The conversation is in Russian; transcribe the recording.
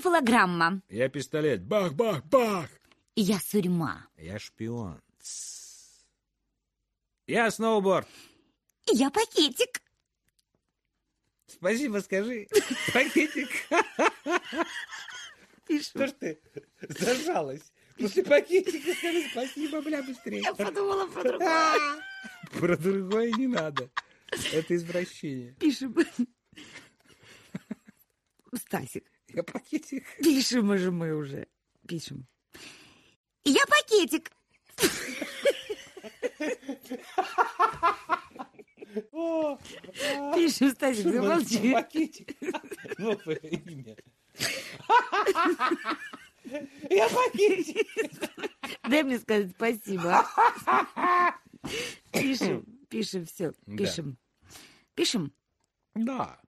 энцефалограмма. Я пистолет. Бах-бах-бах. Я сурьма. Я шпион. Я сноуборд. Я пакетик. Спасибо, скажи. Пакетик. Пишу. Что ж ты зажалась? После пакетика скажи спасибо, бля, быстрее. Я подумала про другое. Про другое не надо. Это извращение. Пишем. Стасик. Я пакетик. Пишем же мы уже. Пишем. Я пакетик. Пишем, Стасик, замолчи. Пакетик. Новое имя. Я пакетик. Дай мне сказать спасибо. Пишем, все, пишем. Пишем? Да.